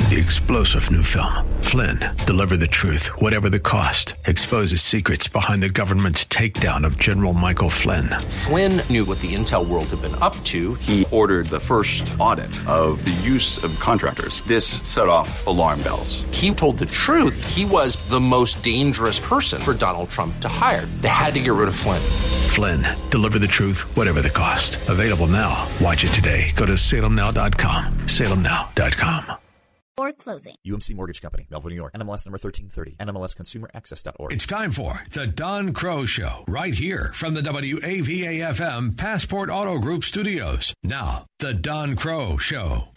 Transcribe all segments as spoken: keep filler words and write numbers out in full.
The explosive new film, Flynn, deliver the truth, whatever the cost, exposes secrets behind the government's takedown of General Michael Flynn. Flynn knew what the intel world had been up to. He ordered the first audit of the use of contractors. This set off alarm bells. He told the truth. He was the most dangerous person for Donald Trump to hire. They had to get rid of Flynn. Flynn, deliver the truth, whatever the cost. Available now. Watch it today. Go to salem now dot com. salem now dot com. Or closing. U M C Mortgage Company, Melville, New York. N M L S number thirteen thirty. N M L S consumer access dot org. It's time for the Don Crow Show, right here from the W A V A F M Passport Auto Group studios. Now, the Don Crow Show.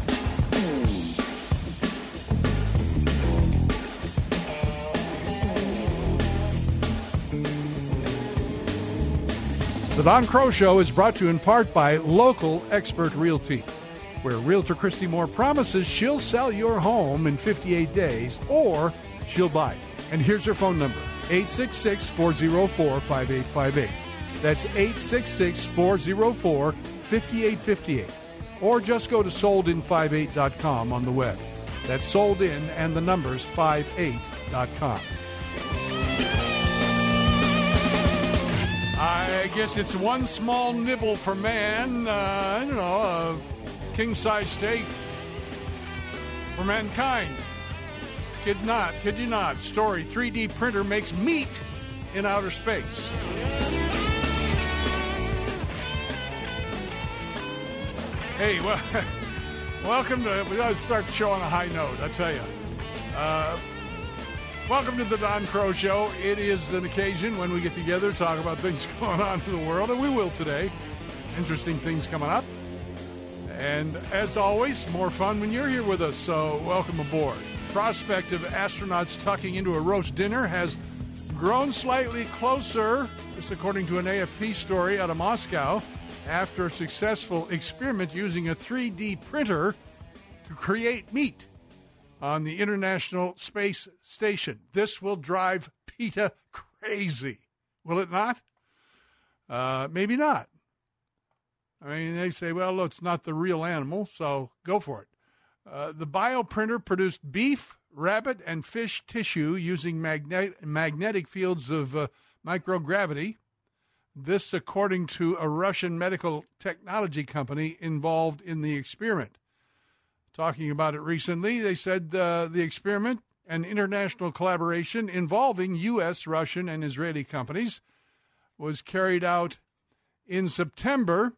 The Don Crow Show is brought to you in part by Local Expert Realty, where Realtor Christy Moore promises she'll sell your home in fifty-eight days or she'll buy it. And here's her phone number, eight six six, four oh four, five eight five eight. That's eight six six, four oh four, five eight five eight. Or just go to sold in fifty-eight dot com on the web. That's sold in and the numbers fifty-eight dot com. I guess it's one small nibble for man, uh, I don't know, a king-size steak for mankind. Kid not, kid you not. Story, three D printer makes meat in outer space. Hey, well, welcome to, we got to start the show on a high note, I tell you. Uh, welcome to the Don Crow Show. It is an occasion when we get together to talk about things going on in the world, and we will today. Interesting things coming up. And as always, more fun when you're here with us, so welcome aboard. Prospect of astronauts tucking into a roast dinner has grown slightly closer, this according to an A F P story out of Moscow, after a successful experiment using a three D printer to create meat on the International Space Station. This will drive PETA crazy, will it not? Uh, maybe not. I mean, they say, well, it's not the real animal, so go for it. Uh, the bioprinter produced beef, rabbit, and fish tissue using magnet- magnetic fields of uh, microgravity. This, according to a Russian medical technology company involved in the experiment. Talking about it recently, they said uh, the experiment, an international collaboration involving U S, Russian, and Israeli companies, was carried out in September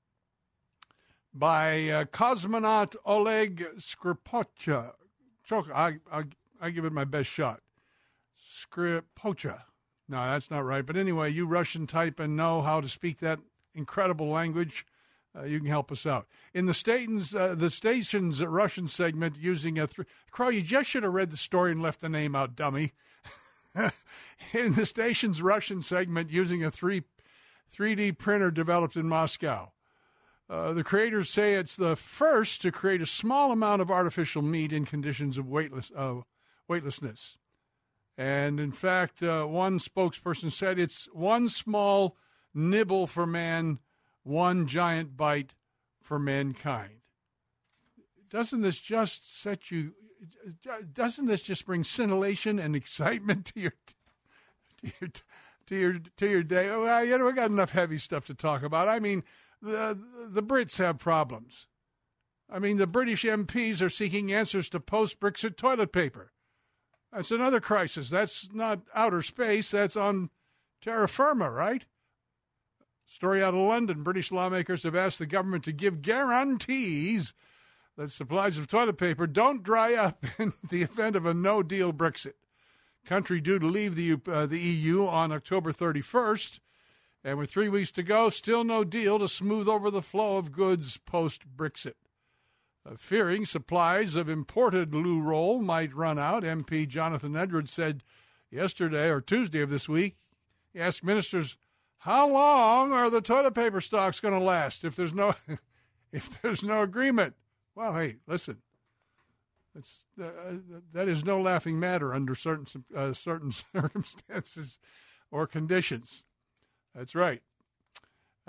by uh, cosmonaut Oleg Skripocha. I, I, I give it my best shot. Skripocha. No, that's not right. But anyway, you Russian type and know how to speak that incredible language, uh, you can help us out. In the station's, uh, the station's Russian segment using a... Th- Crow, you just should have read the story and left the name out, dummy. In the station's Russian segment using a three, 3D printer developed in Moscow. Uh, the creators say it's the first to create a small amount of artificial meat in conditions of weightless, uh, weightlessness. And in fact, uh, one spokesperson said it's one small nibble for man, one giant bite for mankind. Doesn't this just set you, doesn't this just bring scintillation and excitement to your, to your, to your, to your day? Well, you know, we got enough heavy stuff to talk about. I mean, The, the Brits have problems. I mean, the British M Ps are seeking answers to post-Brexit toilet paper. That's another crisis. That's not outer space. That's on terra firma, right? Story out of London. British lawmakers have asked the government to give guarantees that supplies of toilet paper don't dry up in the event of a no-deal Brexit. Country due to leave the, uh, the E U on October thirty-first. And with three weeks to go, still no deal to smooth over the flow of goods post-Brexit. Uh, fearing supplies of imported loo roll might run out, M P Jonathan Edwards said yesterday or Tuesday of this week, he asked ministers, how long are the toilet paper stocks going to last if there's no if there's no agreement? Well, hey, listen, it's, uh, that is no laughing matter under certain uh, certain circumstances or conditions. That's right.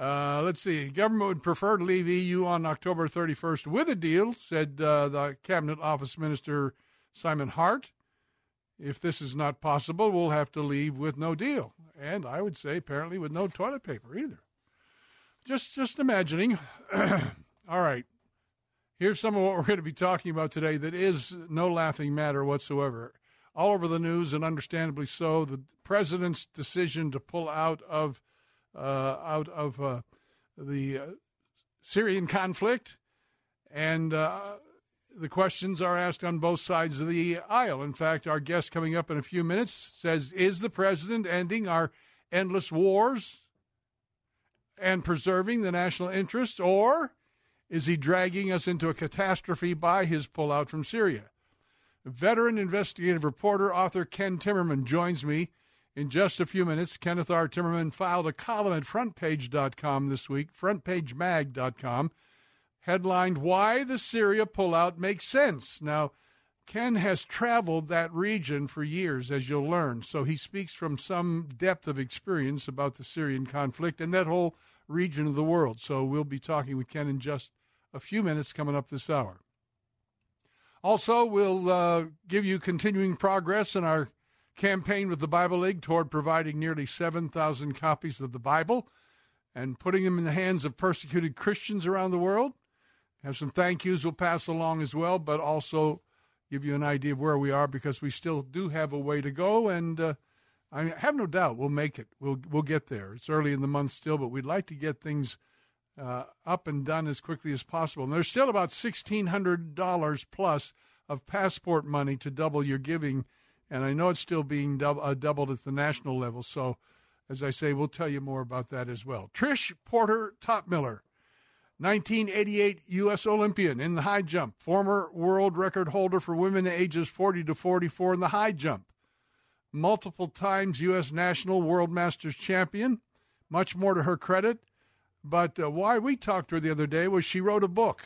Uh, let's see. Government would prefer to leave E U on October thirty-first with a deal, said uh, the Cabinet Office Minister Simon Hart. If this is not possible, we'll have to leave with no deal. And I would say apparently with no toilet paper either. Just, just imagining. All right. Here's some of what we're going to be talking about today that is no laughing matter whatsoever. All over the news, and understandably so, the president's decision to pull out of uh, out of uh, the uh, Syrian conflict, and uh, the questions are asked on both sides of the aisle. In fact, our guest coming up in a few minutes says, is the president ending our endless wars and preserving the national interest, or is he dragging us into a catastrophe by his pullout from Syria? Veteran investigative reporter, author Ken Timmerman joins me in just a few minutes. Kenneth R. Timmerman filed a column at front page dot com this week, front page mag dot com, headlined, Why the Syria Pullout Makes Sense. Now, Ken has traveled that region for years, as you'll learn, so he speaks from some depth of experience about the Syrian conflict and that whole region of the world. So we'll be talking with Ken in just a few minutes coming up this hour. Also, we'll uh, give you continuing progress in our campaign with the Bible League toward providing nearly seven thousand copies of the Bible and putting them in the hands of persecuted Christians around the world. Have some thank yous we'll pass along as well, but also give you an idea of where we are, because we still do have a way to go, and uh, I have no doubt we'll make it. We'll we'll get there. It's early in the month still, but we'd like to get things uh, up and done as quickly as possible. And there's still about sixteen hundred dollars plus of passport money to double your giving, and I know it's still being dub- uh, doubled at the national level. So, as I say, we'll tell you more about that as well. Trish Porter Topmiller, nineteen eighty-eight U S Olympian in the high jump, former world record holder for women ages forty to forty-four in the high jump, multiple times U S national world masters champion, much more to her credit. But uh, why we talked to her the other day was she wrote a book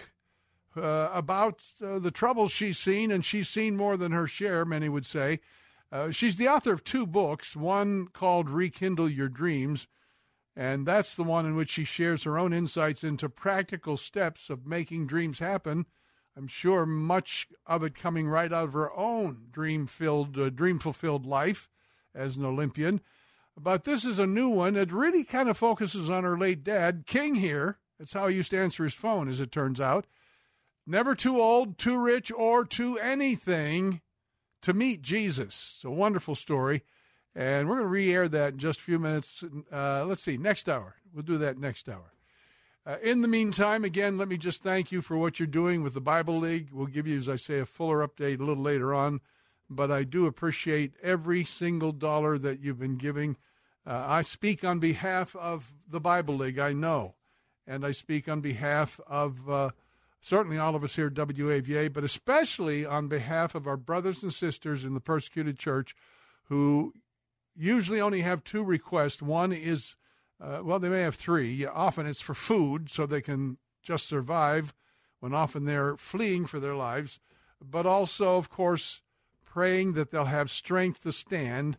uh, about uh, the troubles she's seen, and she's seen more than her share, many would say. Uh, she's the author of two books, one called Rekindle Your Dreams, and that's the one in which she shares her own insights into practical steps of making dreams happen. I'm sure much of it coming right out of her own dream-filled, uh, dream-fulfilled life as an Olympian. But this is a new one that really kind of focuses on her late dad, King here. That's how he used to answer his phone, as it turns out. Never too old, too rich, or too anything to meet Jesus. It's a wonderful story. And we're going to re-air that in just a few minutes. Uh, let's see, next hour. We'll do that next hour. Uh, in the meantime, again, let me just thank you for what you're doing with the Bible League. We'll give you, as I say, a fuller update a little later on. But I do appreciate every single dollar that you've been giving. Uh, I speak on behalf of the Bible League, I know. And I speak on behalf of uh, certainly all of us here at W A V A, but especially on behalf of our brothers and sisters in the persecuted church who usually only have two requests. One is, uh, well, they may have three. Often it's for food so they can just survive when often they're fleeing for their lives. But also, of course, praying that they'll have strength to stand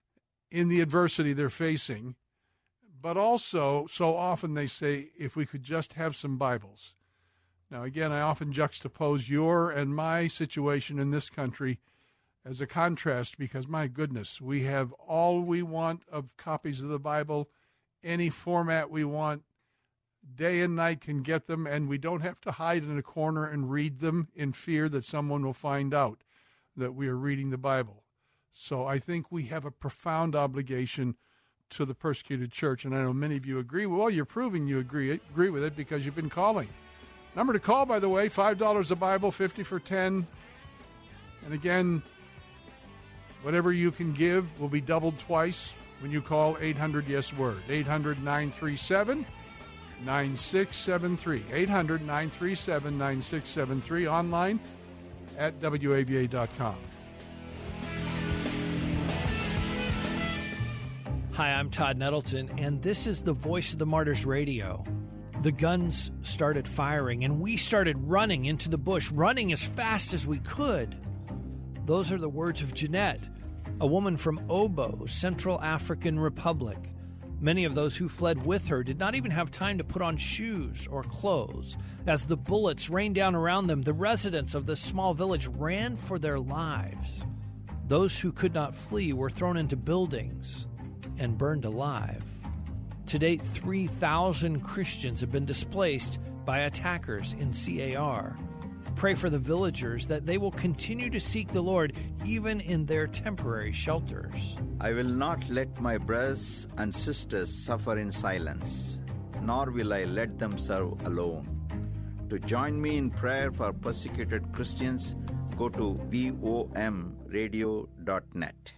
in the adversity they're facing. But also, so often they say, if we could just have some Bibles. Now, again, I often juxtapose your and my situation in this country as a contrast, because, my goodness, we have all we want of copies of the Bible, any format we want, day and night can get them, and we don't have to hide in a corner and read them in fear that someone will find out that we are reading the Bible. So I think we have a profound obligation to the persecuted church, and I know many of you agree. Well, you're proving you agree agree with it because you've been calling. Number to call, by the way, five dollars a Bible, fifty for ten. And again, whatever you can give will be doubled twice when you call eight hundred yes word, eight hundred nine three seven nine six seven three, eight hundred nine three seven nine six seven three, online at W A V A dot com. Hi, I'm Todd Nettleton, and this is the Voice of the Martyrs Radio. The guns started firing, and we started running into the bush, running as fast as we could. Those are the words of Jeanette, a woman from Obo, Central African Republic. Many of those who fled with her did not even have time to put on shoes or clothes. As the bullets rained down around them, the residents of this small village ran for their lives. Those who could not flee were thrown into buildings and burned alive. To date, three thousand Christians have been displaced by attackers in C A R. Pray for the villagers that they will continue to seek the Lord even in their temporary shelters. I will not let my brothers and sisters suffer in silence, nor will I let them serve alone. To join me in prayer for persecuted Christians, go to bom radio dot net.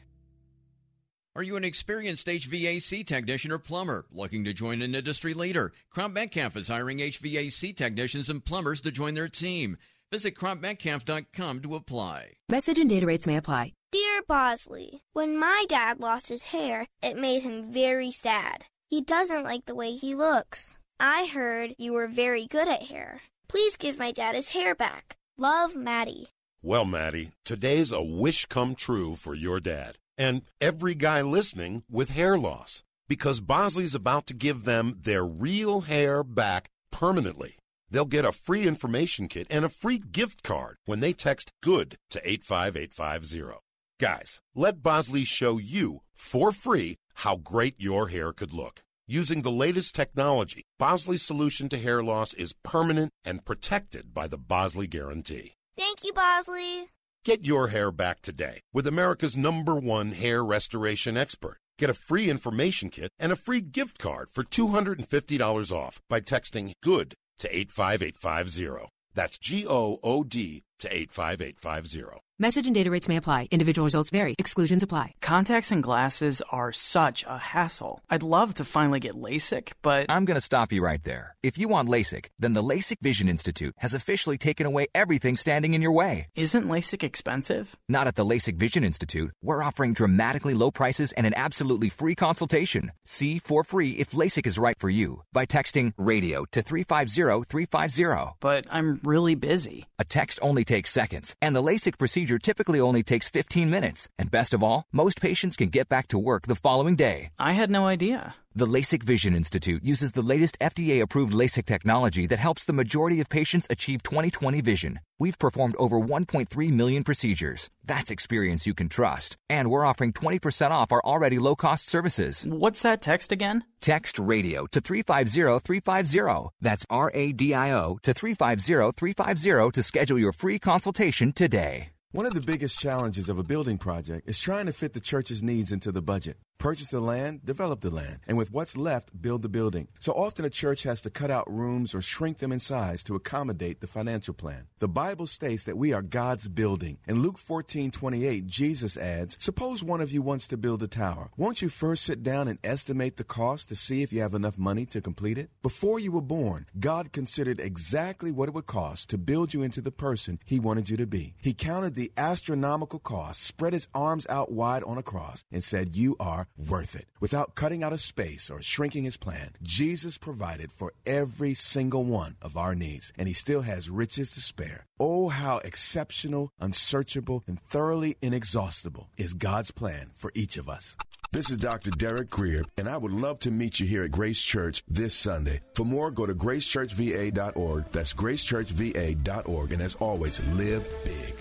Are you an experienced H V A C technician or plumber looking to join an industry leader? Crump Metcalf is hiring H V A C technicians and plumbers to join their team. Visit crump metcalf dot com to apply. Message and data rates may apply. Dear Bosley, when my dad lost his hair, it made him very sad. He doesn't like the way he looks. I heard you were very good at hair. Please give my dad his hair back. Love, Maddie. Well, Maddie, today's a wish come true for your dad and every guy listening with hair loss, because Bosley's about to give them their real hair back permanently. They'll get a free information kit and a free gift card when they text GOOD to eight five eight five zero. Guys, let Bosley show you for free how great your hair could look. Using the latest technology, Bosley's solution to hair loss is permanent and protected by the Bosley Guarantee. Thank you, Bosley. Get your hair back today with America's number one hair restoration expert. Get a free information kit and a free gift card for two hundred fifty dollars off by texting GOOD to eight five eight five zero. That's G O O D to eight five eight five zero. Message and data rates may apply. Individual results vary. Exclusions apply. Contacts and glasses are such a hassle. I'd love to finally get LASIK, but... I'm going to stop you right there. If you want LASIK, then the LASIK Vision Institute has officially taken away everything standing in your way. Isn't LASIK expensive? Not at the LASIK Vision Institute. We're offering dramatically low prices and an absolutely free consultation. See for free if LASIK is right for you by texting RADIO to three five zero three five zero. But I'm really busy. A text only takes seconds, and the LASIK procedure typically only takes fifteen minutes. And best of all, most patients can get back to work the following day. I had no idea. The LASIK Vision Institute uses the latest F D A-approved LASIK technology that helps the majority of patients achieve twenty twenty vision. We've performed over one point three million procedures. That's experience you can trust. And we're offering twenty percent off our already low-cost services. What's that text again? Text RADIO to three five zero three five zero. That's R A D I O to three five zero three five zero to schedule your free consultation today. One of the biggest challenges of a building project is trying to fit the church's needs into the budget. Purchase the land, develop the land, and with what's left, build the building. So often a church has to cut out rooms or shrink them in size to accommodate the financial plan. The Bible states that we are God's building. In Luke fourteen twenty-eight, Jesus adds, suppose one of you wants to build a tower. Won't you first sit down and estimate the cost to see if you have enough money to complete it? Before you were born, God considered exactly what it would cost to build you into the person He wanted you to be. He counted the astronomical cost, spread His arms out wide on a cross, and said, you are worth it. Without cutting out a space or shrinking His plan, Jesus provided for every single one of our needs, and He still has riches to spare. Oh, how exceptional, unsearchable, and thoroughly inexhaustible is God's plan for each of us. This is Doctor Derek Greer, and I would love to meet you here at Grace Church this Sunday. For more, go to grace church v a dot org. That's grace church v a dot org. And as always, live big.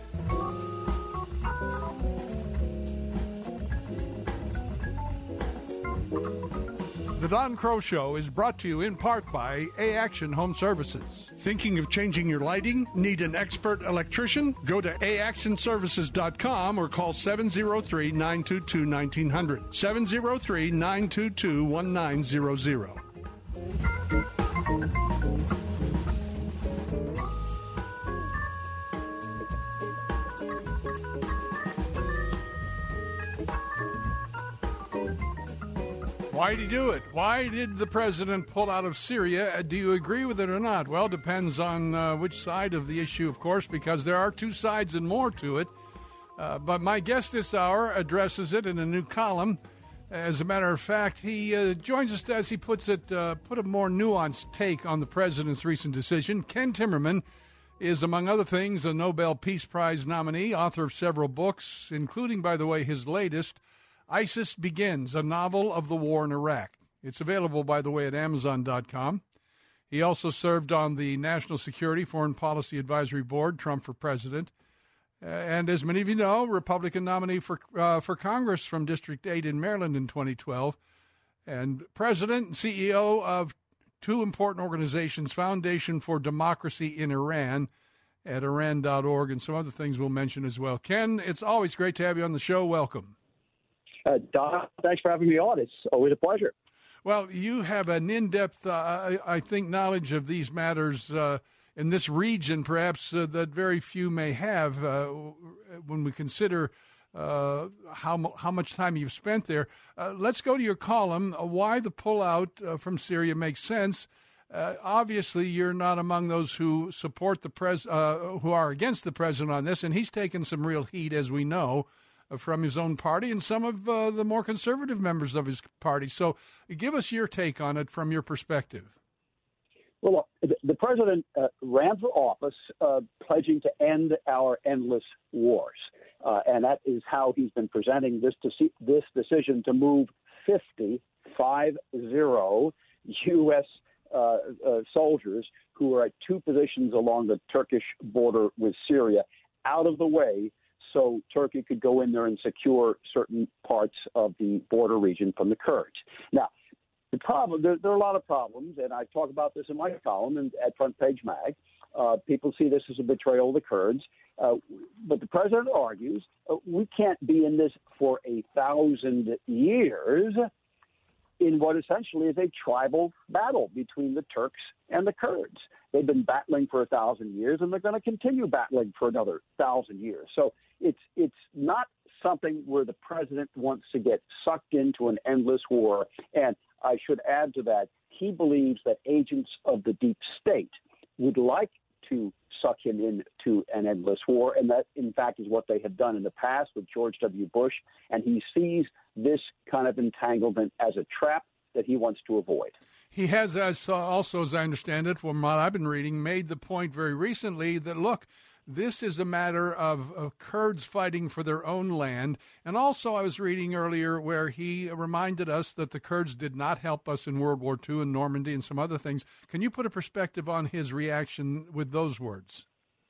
The Don Crow Show is brought to you in part by A-Action Home Services. Thinking of changing your lighting? Need an expert electrician? Go to a action services dot com or call seven oh three, nine two two, one nine zero zero. seven oh three, nine two two, one nine zero zero. Why did he do it? Why did the president pull out of Syria? Do you agree with it or not? Well, depends on uh, which side of the issue, of course, because there are two sides and more to it. Uh, but my guest this hour addresses it in a new column. As a matter of fact, he uh, joins us, as he puts it, uh, put a more nuanced take on the president's recent decision. Ken Timmerman is, among other things, a Nobel Peace Prize nominee, author of several books, including, by the way, his latest, ISIS Begins, a novel of the war in Iraq. It's available, by the way, at amazon dot com. He also served on the National Security Foreign Policy Advisory Board, Trump for President. Uh, and as many of you know, Republican nominee for uh, for Congress from District eight in Maryland in twenty twelve. And president and C E O of two important organizations, Foundation for Democracy in Iran at Iran dot org, and some other things we'll mention as well. Ken, it's always great to have you on the show. Welcome. Uh, Don, thanks for having me on. It's always a pleasure. Well, you have an in-depth, uh, I, I think, knowledge of these matters uh, in this region, perhaps uh, that very few may have uh, when we consider uh, how how much time you've spent there. Uh, let's go to your column, uh, Why the Pullout uh, from Syria Makes Sense. Uh, obviously, you're not among those who support the pres, uh, who are against the president on this, and he's taken some real heat, as we know, uh, from his own party and some of uh, the more conservative members of his party. So, give us your take on it from your perspective. Well, look, the president uh, ran for office uh, pledging to end our endless wars, uh, and that is how he's been presenting this deci- this decision to move fifty, five zero U S Uh, uh, soldiers who are at two positions along the Turkish border with Syria out of the way so Turkey could go in there and secure certain parts of the border region from the Kurds. Now, the problem, there, there are a lot of problems, and I talk about this in my column and at Front Page Mag. Uh, people see this as a betrayal of the Kurds. Uh, but the president argues uh, we can't be in this for a thousand years in what essentially is a tribal battle between the Turks and the Kurds. They've been battling for a thousand years, and they're going to continue battling for another thousand years. So it's it's not something where the president wants to get sucked into an endless war. And I should add to that, he believes that agents of the deep state would like to suck him into an endless war, and that, in fact, is what they have done in the past with George W. Bush, and he sees this kind of entanglement as a trap that he wants to avoid. He has, as uh, also, as I understand it, from what I've been reading, made the point very recently that, look, this is a matter of, of Kurds fighting for their own land. And also I was reading earlier where he reminded us that the Kurds did not help us in World War Two in Normandy and some other things. Can you put a perspective on his reaction with those words?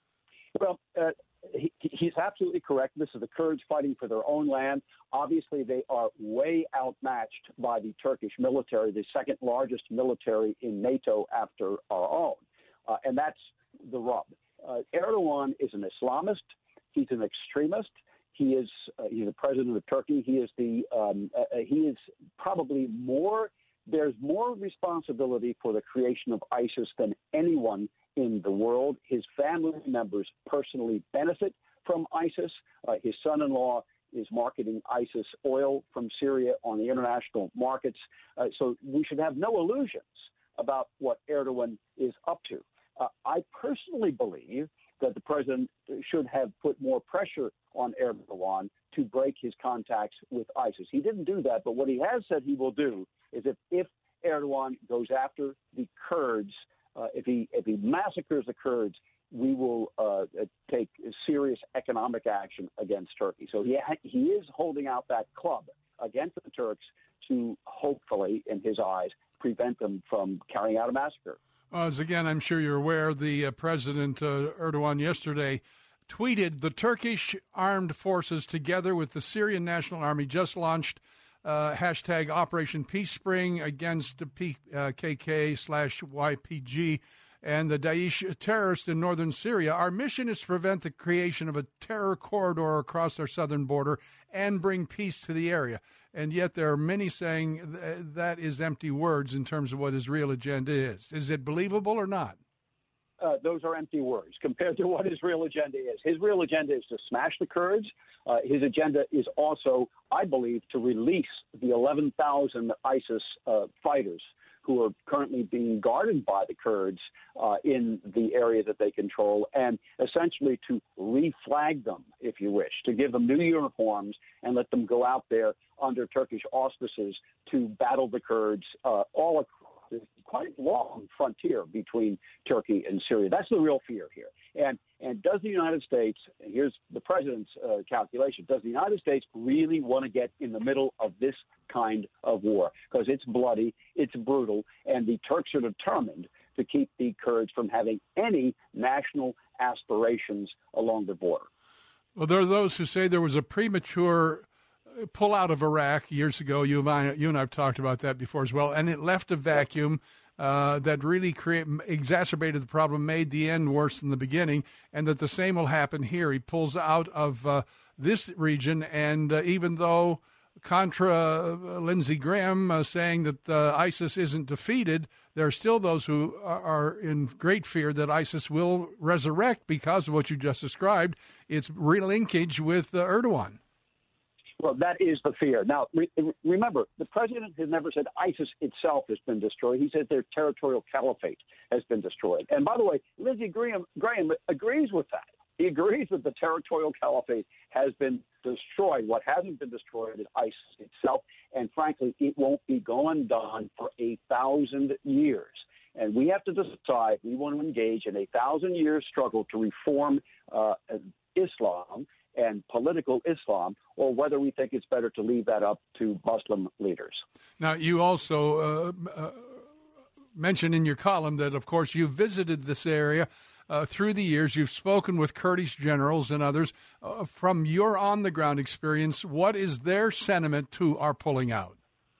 Well, uh, he, he's absolutely correct. This is the Kurds fighting for their own land. Obviously, they are way outmatched by the Turkish military, the second largest military in NATO after our own. Uh, and that's the rub. Uh, Erdogan is an Islamist. He's an extremist. He is uh, he's the president of Turkey. He is the um, uh, he is probably more. There's more responsibility for the creation of ISIS than anyone in the world. His family members personally benefit from ISIS. Uh, his son-in-law is marketing ISIS oil from Syria on the international markets. Uh, so we should have no illusions about what Erdogan is up to. Uh, I personally believe that the president should have put more pressure on Erdogan to break his contacts with ISIS. He didn't do that, but what he has said he will do is if, if Erdogan goes after the Kurds, uh, if he if he massacres the Kurds, we will uh, take serious economic action against Turkey. So he ha- he is holding out that club against the Turks to hopefully, in his eyes, prevent them from carrying out a massacre. As again, I'm sure you're aware, the uh, President uh, Erdogan yesterday tweeted, the Turkish armed forces together with the Syrian National Army just launched uh, hashtag Operation Peace Spring against the P- uh, K K slash Y P G and the Daesh terrorists in northern Syria. Our mission is to prevent the creation of a terror corridor across our southern border and bring peace to the area. And yet there are many saying th- that is empty words in terms of what his real agenda is. Is it believable or not? Uh, those are empty words compared to what his real agenda is. His real agenda is to smash the Kurds. Uh, his agenda is also, I believe, to release the eleven thousand ISIS uh, fighters who are currently being guarded by the Kurds uh, in the area that they control, and essentially to reflag them, if you wish, to give them new uniforms and let them go out there under Turkish auspices to battle the Kurds uh, all across this quite long frontier between Turkey and Syria. That's the real fear here. And And does the United States, here's the president's uh, calculation, does the United States really want to get in the middle of this kind of war? Because it's bloody, it's brutal, and the Turks are determined to keep the Kurds from having any national aspirations along the border. Well, there are those who say there was a premature pull out of Iraq years ago. You and I, you and I have talked about that before as well, and it left a vacuum Uh, that really create, exacerbated the problem, made the end worse than the beginning, and that the same will happen here. He pulls out of uh, this region, and uh, even though contra uh, Lindsey Graham uh, saying that uh, ISIS isn't defeated, there are still those who are, are in great fear that ISIS will resurrect because of what you just described, its relinkage with uh, Erdogan. Well, that is the fear. Now, re- remember, the president has never said ISIS itself has been destroyed. He said their territorial caliphate has been destroyed. And by the way, Lindsey Graham, Graham agrees with that. He agrees that the territorial caliphate has been destroyed. What hasn't been destroyed is ISIS itself. And frankly, it won't be gone done for a thousand years. And we have to decide we want to engage in a thousand-year struggle to reform uh, Islam and political Islam, or whether we think it's better to leave that up to Muslim leaders. Now, you also uh, uh, mentioned in your column that, of course, you've visited this area uh, through the years. You've spoken with Kurdish generals and others. Uh, from your on-the-ground experience, what is their sentiment to our pulling out?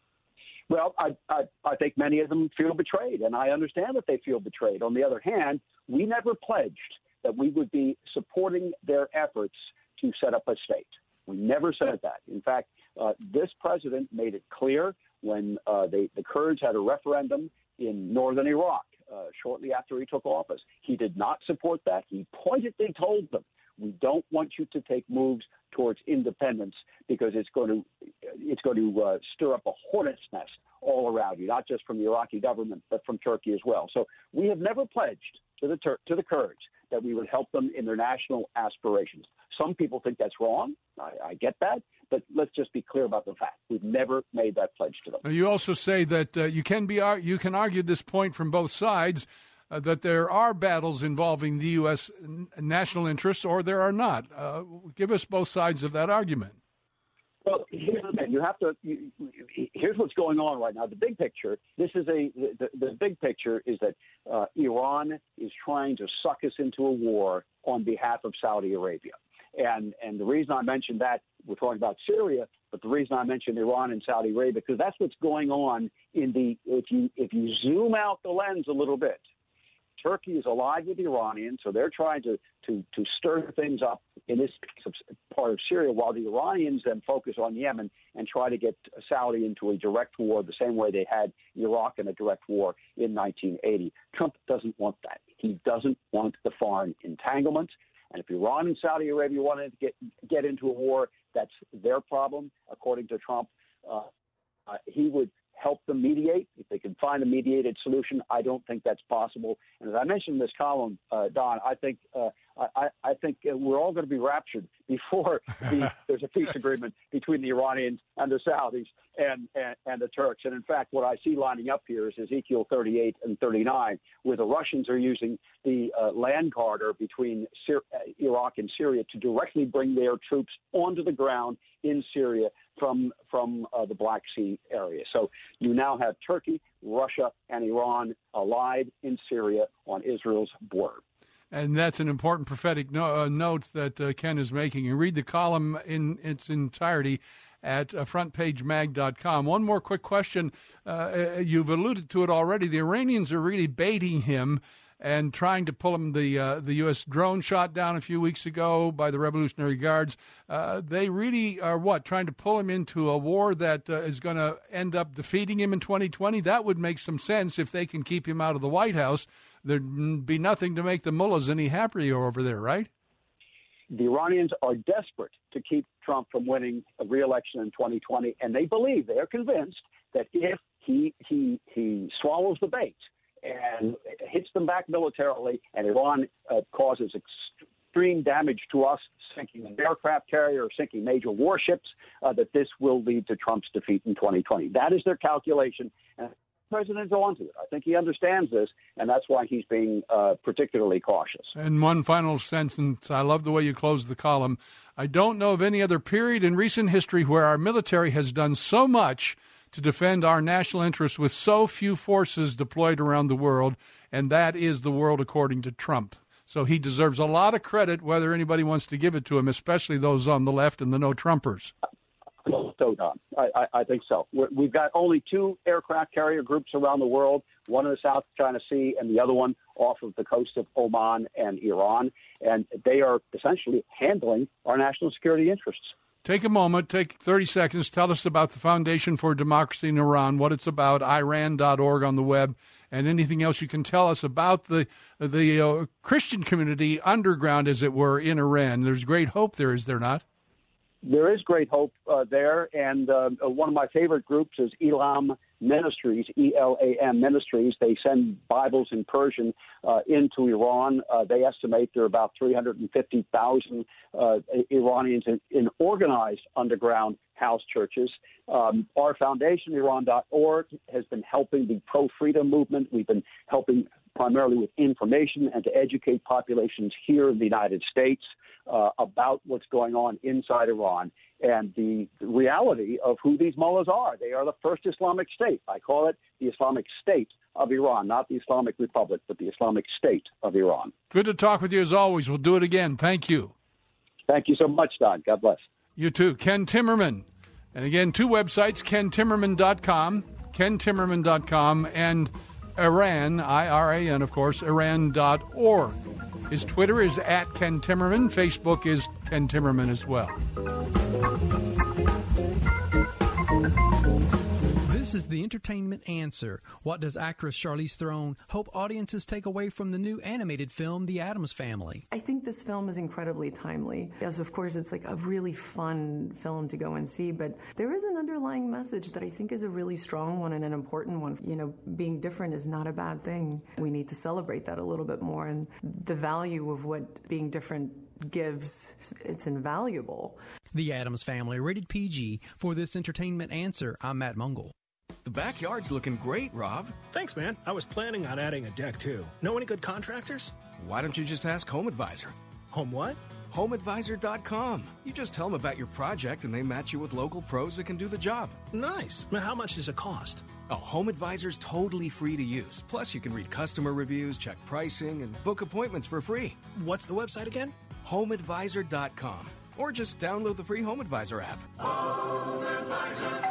Well, I, I, I think many of them feel betrayed, and I understand that they feel betrayed. On the other hand, we never pledged that we would be supporting their efforts to set up a state. We never said that. In fact, uh, this president made it clear when uh, they, the Kurds had a referendum in northern Iraq uh, shortly after he took office. He did not support that. He pointedly told them, we don't want you to take moves towards independence because it's going to it's going to uh, stir up a hornet's nest all around you, not just from the Iraqi government, but from Turkey as well. So we have never pledged to the Tur- to the Kurds that we would help them in their national aspirations. Some people think that's wrong. I, I get that. But let's just be clear about the fact. We've never made that pledge to them. Now, you also say that uh, you can be you can argue this point from both sides, uh, that there are battles involving the U S national interests or there are not. Uh, give us both sides of that argument. Well, here's the thing. You have to. You, here's what's going on right now. The big picture. This is a. The, the big picture is that uh, Iran is trying to suck us into a war on behalf of Saudi Arabia, and and the reason I mentioned that, we're talking about Syria, but the reason I mentioned Iran and Saudi Arabia because that's what's going on in the. If you if you zoom out the lens a little bit, Turkey is allied with the Iranians, so they're trying to, to, to stir things up in this part of Syria, while the Iranians then focus on Yemen and try to get Saudi into a direct war the same way they had Iraq in a direct war in nineteen eighty. Trump doesn't want that. He doesn't want the foreign entanglement. And if Iran and Saudi Arabia wanted to get, get into a war, that's their problem, according to Trump. Uh, uh, he would help them mediate. If they can find a mediated solution, I don't think that's possible. And as I mentioned in this column, uh, Don, I think uh, I, I think we're all going to be raptured before the, there's a peace agreement between the Iranians and the Saudis and, and, and the Turks. And in fact, what I see lining up here is Ezekiel thirty-eight and thirty-nine, where the Russians are using the uh, land corridor between Syri- Iraq and Syria to directly bring their troops onto the ground in Syria from from uh, the Black Sea area. So you now have Turkey, Russia, and Iran allied in Syria on Israel's border. And that's an important prophetic no, uh, note that uh, Ken is making. You read the column in its entirety at uh, front page mag dot com. One more quick question. Uh, you've alluded to it already. The Iranians are really baiting him and trying to pull him. The uh, the U S drone shot down a few weeks ago by the Revolutionary Guards. Uh, they really are, what, trying to pull him into a war that uh, is going to end up defeating him in twenty twenty? That would make some sense if they can keep him out of the White House. There'd be nothing to make the mullahs any happier over there, right? The Iranians are desperate to keep Trump from winning a re-election in twenty twenty, and they believe, they are convinced that if he he he swallows the bait and hits them back militarily, and Iran uh, causes extreme damage to us, sinking an aircraft carrier or sinking major warships, uh, that this will lead to Trump's defeat in twenty twenty. That is their calculation. And president is onto it. I think he understands this, and that's why he's being uh, particularly cautious. And one final sentence. I love the way you close the column. I don't know of any other period in recent history where our military has done so much to defend our national interests with so few forces deployed around the world, and that is the world according to Trump. So he deserves a lot of credit, whether anybody wants to give it to him, especially those on the left and the no-Trumpers. So, Don, I, I, I think so. We're, we've got only two aircraft carrier groups around the world, one in the South China Sea and the other one off of the coast of Oman and Iran, and they are essentially handling our national security interests. Take a moment, take thirty seconds, tell us about the Foundation for Democracy in Iran, what it's about, iran dot org on the web, and anything else you can tell us about the the uh, Christian community underground, as it were, in Iran. There's great hope there, is there not? There is great hope uh, there, and uh, one of my favorite groups is Elam Ministries, E L A M Ministries. They send Bibles in Persian uh, into Iran. Uh, they estimate there are about three hundred fifty thousand uh, Iranians in, in organized underground house churches. Um, our foundation, iran dot org, has been helping the pro-freedom movement. We've been helping primarily with information and to educate populations here in the United States uh, about what's going on inside Iran and the, the reality of who these mullahs are. They are the first Islamic State. I call it the Islamic State of Iran, not the Islamic Republic, but the Islamic State of Iran. Good to talk with you as always. We'll do it again. Thank you. Thank you so much, Don. God bless. You too. Ken Timmerman. And again, two websites, ken timmerman dot com, ken timmerman dot com, and Iran, I R A N, of course, iran dot org. His Twitter is at Ken Timmerman. Facebook is Ken Timmerman as well. This is the entertainment answer. What does actress Charlize Theron hope audiences take away from the new animated film, The Addams Family? I think this film is incredibly timely. Yes, of course, it's like a really fun film to go and see, but there is an underlying message that I think is a really strong one and an important one. You know, being different is not a bad thing. We need to celebrate that a little bit more, and the value of what being different gives, it's invaluable. The Addams Family, rated P G. For this entertainment answer, I'm Matt Mungle. The backyard's looking great, Rob. Thanks, man. I was planning on adding a deck, too. Know any good contractors? Why don't you just ask Home Advisor? Home what? home advisor dot com. You just tell them about your project, and they match you with local pros that can do the job. Nice. Now, how much does it cost? Oh, Home Advisor's totally free to use. Plus, you can read customer reviews, check pricing, and book appointments for free. What's the website again? home advisor dot com. Or just download the free Home Advisor app. Home Advisor.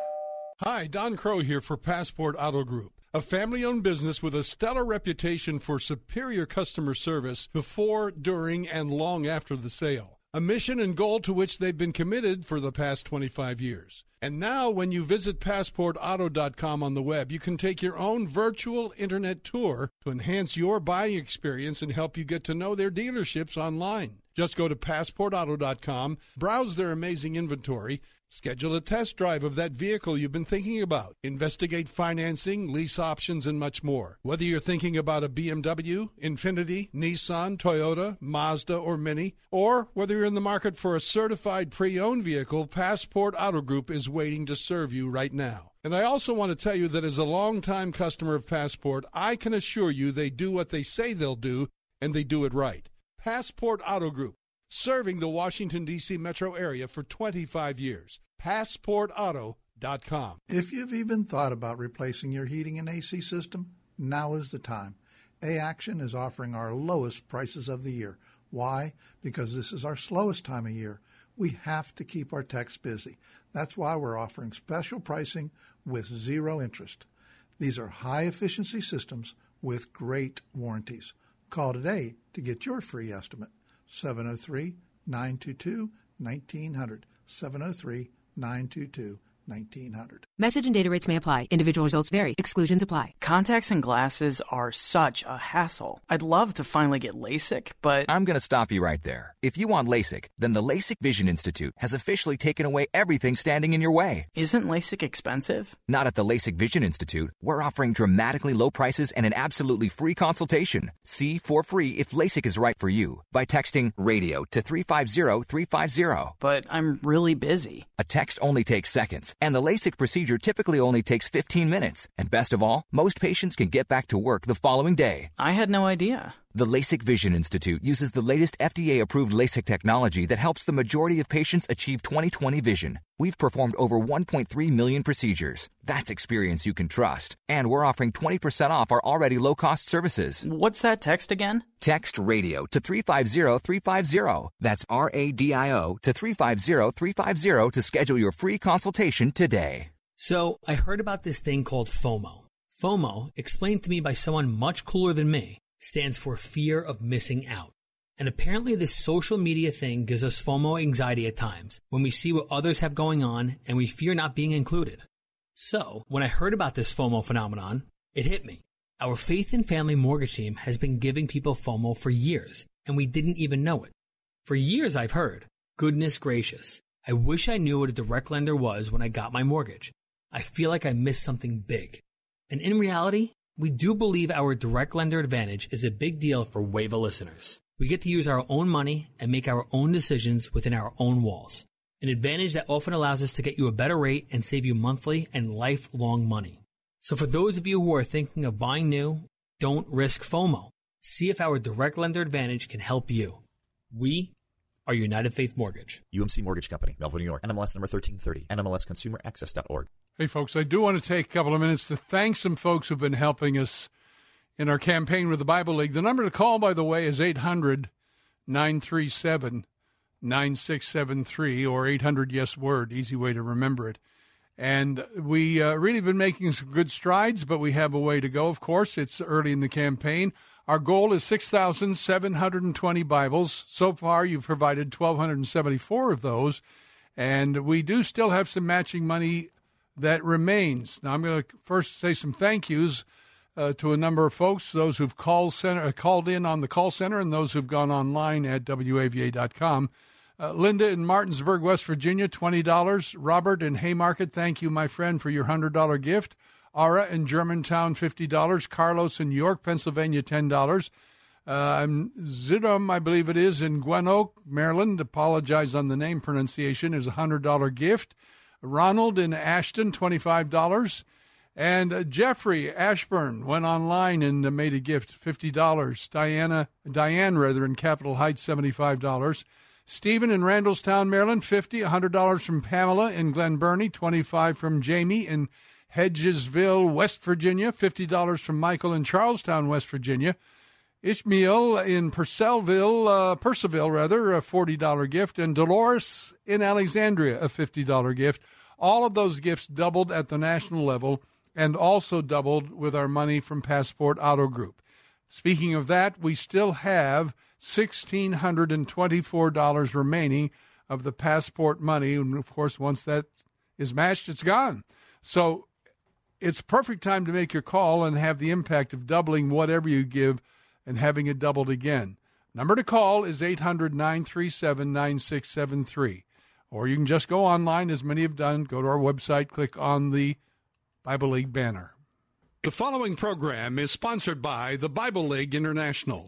Hi, Don Crow here for Passport Auto Group, a family-owned business with a stellar reputation for superior customer service before, during, and long after the sale. A mission and goal to which they've been committed for the past twenty-five years. And now, when you visit passport auto dot com on the web, you can take your own virtual internet tour to enhance your buying experience and help you get to know their dealerships online. Just go to passport auto dot com, browse their amazing inventory, schedule a test drive of that vehicle you've been thinking about, investigate financing, lease options, and much more. Whether you're thinking about a B M W, Infiniti, Nissan, Toyota, Mazda, or Mini, or whether you're in the market for a certified pre-owned vehicle, Passport Auto Group is waiting to serve you right now. And I also want to tell you that as a longtime customer of Passport, I can assure you they do what they say they'll do, and they do it right. Passport Auto Group, serving the Washington, D C metro area for twenty-five years. passport auto dot com. If you've even thought about replacing your heating and A C system, now is the time. A-Action is offering our lowest prices of the year. Why? Because this is our slowest time of year. We have to keep our techs busy. That's why we're offering special pricing with zero interest. These are high-efficiency systems with great warranties. Call today to get your free estimate. seven oh three, nine two two, nineteen hundred. seven oh three, nine two two, nineteen hundred. Message and data rates may apply. Individual results vary. Exclusions apply. Contacts and glasses are such a hassle. I'd love to finally get LASIK, but... I'm going to stop you right there. If you want LASIK, then the LASIK Vision Institute has officially taken away everything standing in your way. Isn't LASIK expensive? Not at the LASIK Vision Institute. We're offering dramatically low prices and an absolutely free consultation. See for free if LASIK is right for you by texting RADIO to three five zero three five zero. But I'm really busy. A text only takes seconds. And the LASIK procedure typically only takes fifteen minutes. And best of all, most patients can get back to work the following day. I had no idea. The LASIK Vision Institute uses the latest F D A-approved LASIK technology that helps the majority of patients achieve twenty twenty vision. We've performed over one point three million procedures. That's experience you can trust. And we're offering twenty percent off our already low-cost services. What's that text again? Text RADIO to three five zero three five zero. That's R A D I O to three five zero three five zero to schedule your free consultation today. So, I heard about this thing called FOMO. FOMO, explained to me by someone much cooler than me, stands for fear of missing out. And apparently this social media thing gives us FOMO anxiety at times when we see what others have going on and we fear not being included. So, when I heard about this FOMO phenomenon, it hit me. Our Faith and Family Mortgage team has been giving people FOMO for years, and we didn't even know it. For years I've heard, goodness gracious, I wish I knew what a direct lender was when I got my mortgage. I feel like I missed something big. And in reality, we do believe our direct lender advantage is a big deal for WAVA listeners. We get to use our own money and make our own decisions within our own walls. An advantage that often allows us to get you a better rate and save you monthly and lifelong money. So for those of you who are thinking of buying new, don't risk FOMO. See if our direct lender advantage can help you. We are United Faith Mortgage. U M C Mortgage Company, Melville, New York. N M L S number thirteen thirty. N M L S consumer access dot org. Hey, folks, I do want to take a couple of minutes to thank some folks who've been helping us in our campaign with the Bible League. The number to call, by the way, is eight hundred nine three seven nine six seven three or eight hundred yes word. Easy way to remember it. And we uh, really been making some good strides, but we have a way to go, of course. It's early in the campaign. Our goal is six thousand seven hundred twenty Bibles. So far, you've provided one thousand two hundred seventy-four of those. And we do still have some matching money that remains. Now, I'm going to first say some thank yous uh, to a number of folks, those who've called, center, uh, called in on the call center and those who've gone online at W A V A dot com. Uh, Linda in Martinsburg, West Virginia, twenty dollars. Robert in Haymarket, thank you, my friend, for your one hundred dollars gift. Ara in Germantown, fifty dollars. Carlos in York, Pennsylvania, ten dollars. Uh, Zidom, I believe it is, in Gwen Oak, Maryland, apologize on the name pronunciation, is a one hundred dollars gift. Ronald in Ashton, twenty-five dollars. And uh, Jeffrey Ashburn went online and uh, made a gift, fifty dollars. Diana, Diane, rather, in Capitol Heights, seventy-five dollars. Stephen in Randallstown, Maryland, fifty dollars. one hundred dollars from Pamela in Glen Burnie, twenty-five dollars from Jamie in Hedgesville, West Virginia, fifty dollars from Michael in Charlestown, West Virginia. Ishmael in Purcellville, uh, Purcellville, rather, a forty dollars gift. And Dolores in Alexandria, a fifty dollars gift. All of those gifts doubled at the national level and also doubled with our money from Passport Auto Group. Speaking of that, we still have one thousand six hundred twenty-four dollars remaining of the Passport money. And, of course, once that is matched, it's gone. So it's perfect time to make your call and have the impact of doubling whatever you give and having it doubled again. Number to call is eight hundred nine three seven nine six seven three. Or you can just go online, as many have done, go to our website, click on the Bible League banner. The following program is sponsored by the Bible League International.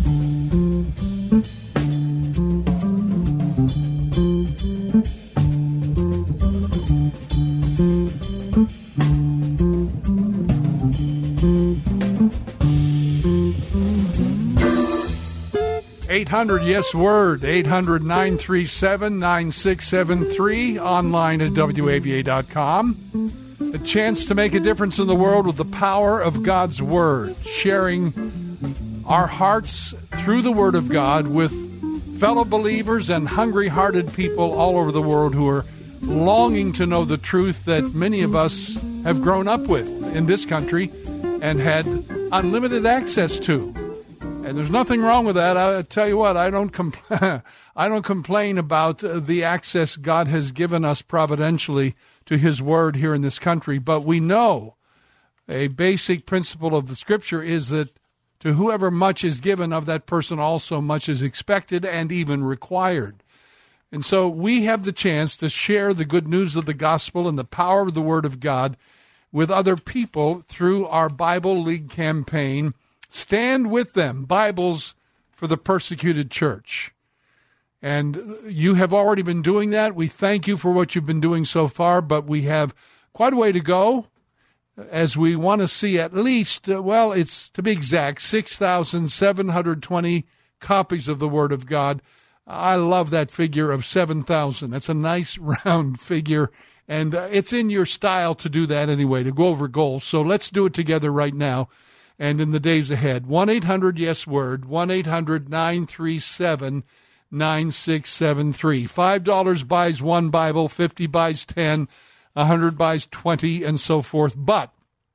eight hundred yes word, eight hundred nine three seven nine six seven three, online at W A V A dot com. A chance to make a difference in the world with the power of God's Word, sharing our hearts through the Word of God with fellow believers and hungry-hearted people all over the world who are longing to know the truth that many of us have grown up with in this country and had unlimited access to. And there's nothing wrong with that. I tell you what, I don't compl- I don't complain about the access God has given us providentially to His Word here in this country. But we know a basic principle of the Scripture is that to whoever much is given, of that person also much is expected and even required. And so we have the chance to share the good news of the gospel and the power of the Word of God with other people through our Bible League campaign. Stand with them, Bibles for the Persecuted Church. And you have already been doing that. We thank you for what you've been doing so far, but we have quite a way to go as we want to see at least, uh, well, it's to be exact, six thousand seven hundred twenty copies of the Word of God. I love that figure of seven thousand. That's a nice round figure, and uh, it's in your style to do that anyway, to go over goals. So let's do it together right now and in the days ahead. one eight hundred yes word, one eight hundred nine three seven nine six seven three. five dollars buys one Bible, fifty buys ten, one hundred buys twenty, and so forth. But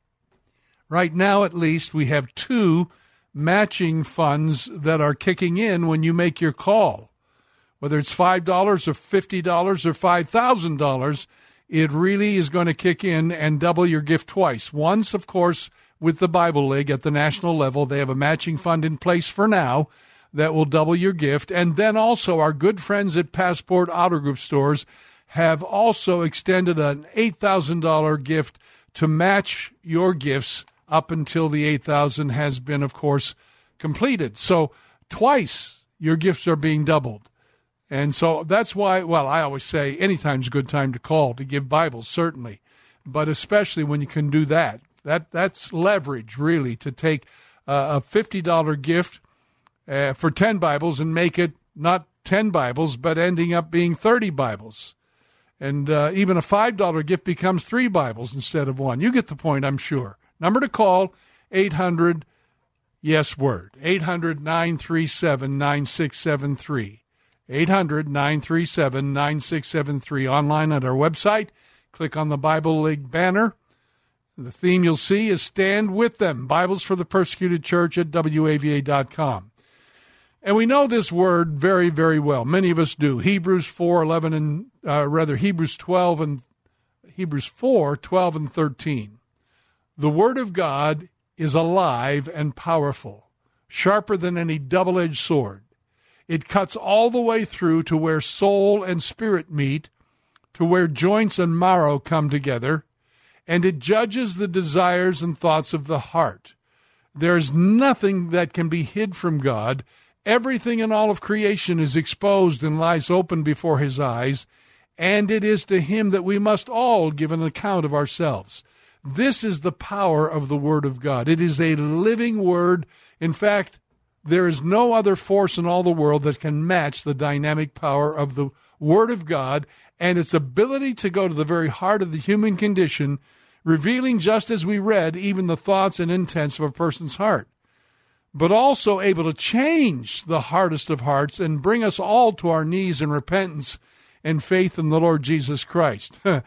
right now, at least, we have two matching funds that are kicking in when you make your call. Whether it's five dollars or fifty dollars or five thousand dollars, it really is going to kick in and double your gift twice. Once, of course, with the Bible League at the national level. They have a matching fund in place for now that will double your gift. And then also our good friends at Passport Auto Group stores have also extended an eight thousand dollars gift to match your gifts up until the eight thousand dollars has been, of course, completed. So twice your gifts are being doubled. And so that's why, well, I always say anytime's a good time to call to give Bibles, certainly, but especially when you can do that. That that's leverage, really, to take uh, a fifty dollars gift uh, for ten Bibles and make it not ten Bibles, but ending up being thirty Bibles. And uh, even a five dollars gift becomes three Bibles instead of one. You get the point, I'm sure. Number to call, eight hundred yes word, eight hundred nine three seven nine six seven three. eight hundred nine three seven nine six seven three. Online at our website, click on the Bible League banner. The theme you'll see is Stand With Them, Bibles for the Persecuted Church at W A V A dot com. And we know this word very, very well. Many of us do. Hebrews four eleven and uh, rather Hebrews twelve and Hebrews four twelve and thirteen. The Word of God is alive and powerful, sharper than any double-edged sword. It cuts all the way through to where soul and spirit meet, to where joints and marrow come together, and it judges the desires and thoughts of the heart. There is nothing that can be hid from God. Everything in all of creation is exposed and lies open before his eyes, and it is to him that we must all give an account of ourselves. This is the power of the Word of God. It is a living Word. In fact, there is no other force in all the world that can match the dynamic power of the Word of God and its ability to go to the very heart of the human condition, revealing, just as we read, even the thoughts and intents of a person's heart, but also able to change the hardest of hearts and bring us all to our knees in repentance and faith in the Lord Jesus Christ. uh,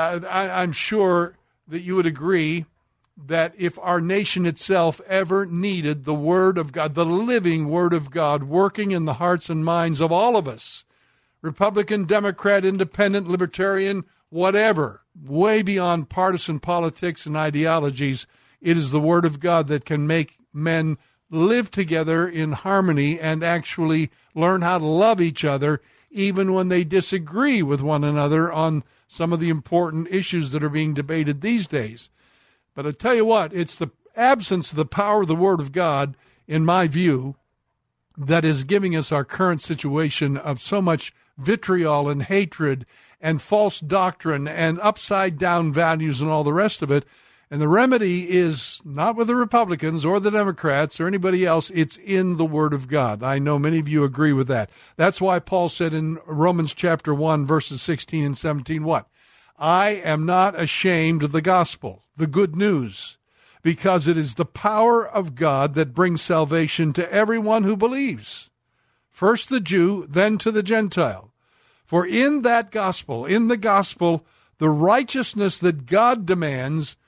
I, I'm sure that you would agree that if our nation itself ever needed the Word of God, the living Word of God, working in the hearts and minds of all of us, Republican, Democrat, Independent, Libertarian, whatever, way beyond partisan politics and ideologies, it is the Word of God that can make men live together in harmony and actually learn how to love each other, even when they disagree with one another on some of the important issues that are being debated these days. But I tell you what, it's the absence of the power of the Word of God, in my view, that is giving us our current situation of so much vitriol and hatred and false doctrine and upside-down values and all the rest of it. And the remedy is not with the Republicans or the Democrats or anybody else. It's in the Word of God. I know many of you agree with that. That's why Paul said in Romans chapter one, verses sixteen and seventeen, what? I am not ashamed of the gospel, the good news, because it is the power of God that brings salvation to everyone who believes. First the Jew, then to the Gentile. For in that gospel, in the gospel, the righteousness that God demands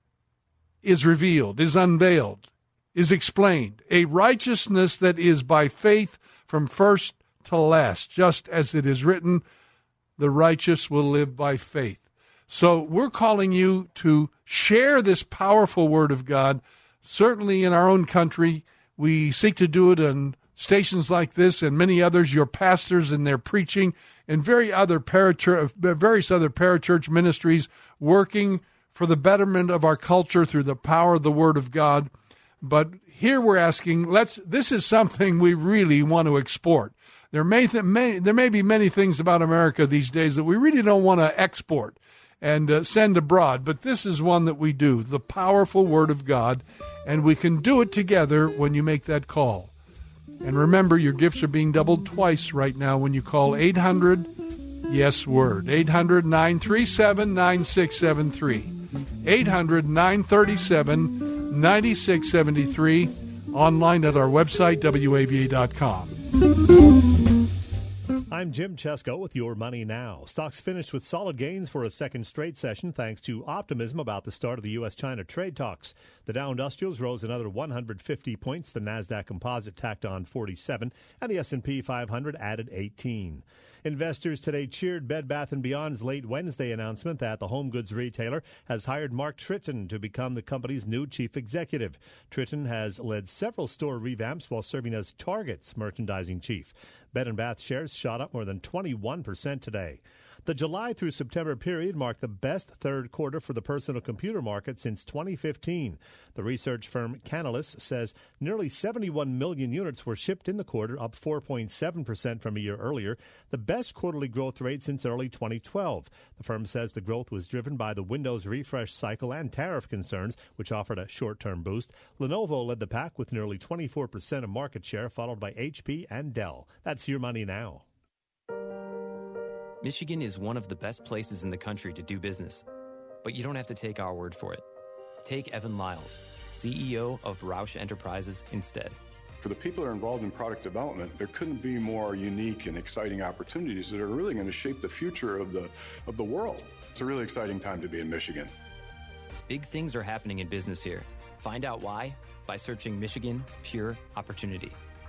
is revealed, is unveiled, is explained. A righteousness that is by faith from first to last, just as it is written, the righteous will live by faith. So we're calling you to share this powerful Word of God. Certainly in our own country, we seek to do it on stations like this and many others, your pastors and their preaching, and very other parachurch, various other parachurch ministries working for the betterment of our culture through the power of the Word of God. But here we're asking, let's. This is something we really want to export. There may, th- may there may be many things about America these days that we really don't want to export and uh, send abroad, but this is one that we do, the powerful Word of God, and we can do it together when you make that call. And remember, your gifts are being doubled twice right now when you call eight hundred yes word, eight hundred nine three seven nine six seven three, eight hundred nine three seven nine six seven three, online at our website, W A V A dot com. I'm Jim Chesko with Your Money Now. Stocks finished with solid gains for a second straight session thanks to optimism about the start of the U S China trade talks. The Dow Industrials rose another one hundred fifty points. The Nasdaq Composite tacked on forty-seven, and the S and P five hundred added eighteen. Investors today cheered Bed Bath and Beyond's late Wednesday announcement that the home goods retailer has hired Mark Tritton to become the company's new chief executive. Tritton has led several store revamps while serving as Target's merchandising chief. Bed and Bath shares shot up more than twenty-one percent today. The July through September period marked the best third quarter for the personal computer market since twenty fifteen. The research firm Canalys says nearly seventy-one million units were shipped in the quarter, up four point seven percent from a year earlier, the best quarterly growth rate since early twenty twelve. The firm says the growth was driven by the Windows refresh cycle and tariff concerns, which offered a short-term boost. Lenovo led the pack with nearly twenty-four percent of market share, followed by H P and Dell. That's Your Money Now. Michigan is one of the best places in the country to do business, but you don't have to take our word for it. Take Evan Lyles, C E O of Roush Enterprises, instead. For the people that are involved in product development, there couldn't be more unique and exciting opportunities that are really going to shape the future of the of the world. It's a really exciting time to be in Michigan. Big things are happening in business here. Find out why by searching Michigan Pure Opportunity.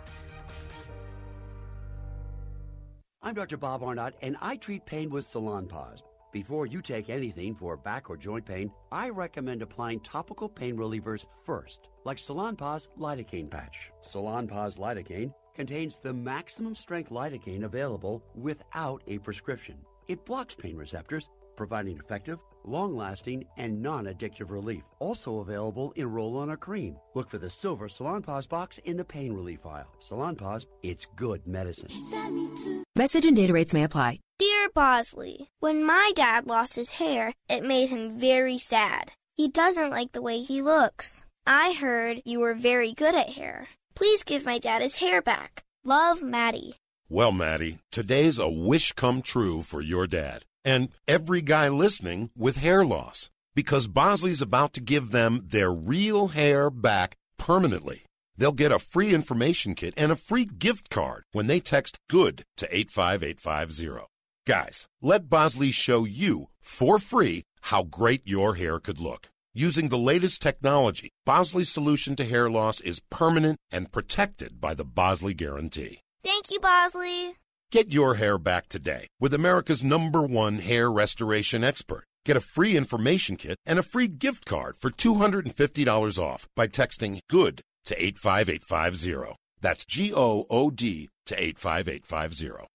I'm Doctor Bob Arnott, and I treat pain with Salonpas. Before you take anything for back or joint pain, I recommend applying topical pain relievers first, like Salonpas Lidocaine Patch. Salonpas Lidocaine contains the maximum strength lidocaine available without a prescription. It blocks pain receptors, providing effective, long-lasting, and non-addictive relief. Also available in roll-on or cream. Look for the silver Salonpas box in the pain relief aisle. Salonpas, it's good medicine. Message and data rates may apply. Dear Bosley, when my dad lost his hair, it made him very sad. He doesn't like the way he looks. I heard you were very good at hair. Please give my dad his hair back. Love, Maddie. Well, Maddie, today's a wish come true for your dad. And every guy listening with hair loss, because Bosley's about to give them their real hair back permanently. They'll get a free information kit and a free gift card when they text GOOD to eight five eight five zero. Guys, let Bosley show you for free how great your hair could look. Using the latest technology, Bosley's solution to hair loss is permanent and protected by the Bosley Guarantee. Thank you, Bosley. Get your hair back today with America's number one hair restoration expert. Get a free information kit and a free gift card for two hundred fifty dollars off by texting GOOD to eight five eight five zero. That's G O O D to eight five eight five zero.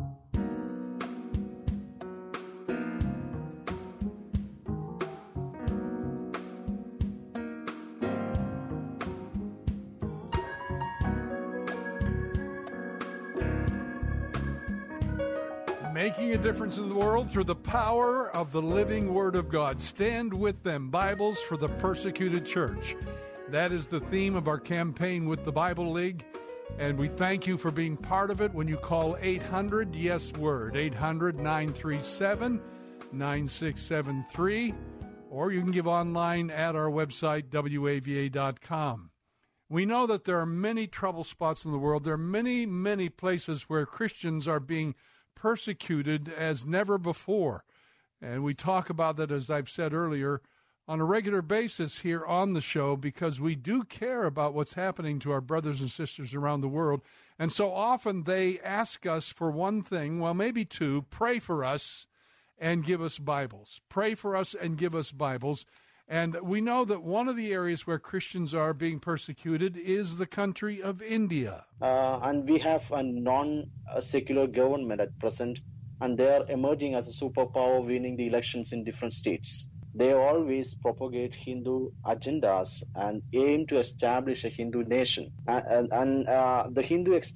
Making a difference in the world through the power of the living Word of God. Stand with them, Bibles for the Persecuted Church. That is the theme of our campaign with the Bible League, and we thank you for being part of it when you call eight hundred yes word, eight hundred nine three seven nine six seven three, or you can give online at our website, W A V A dot com. We know that there are many trouble spots in the world. There are many, many places where Christians are being persecuted as never before. And we talk about that, as I've said earlier, on a regular basis here on the show, because we do care about what's happening to our brothers and sisters around the world. And so often they ask us for one thing, well, maybe two: pray for us and give us Bibles. Pray for us and give us Bibles. And we know that one of the areas where Christians are being persecuted is the country of India. Uh, and we have a non-secular government at present, and they are emerging as a superpower, winning the elections in different states. They always propagate Hindu agendas and aim to establish a Hindu nation. And, and, and uh, the Hindu extremists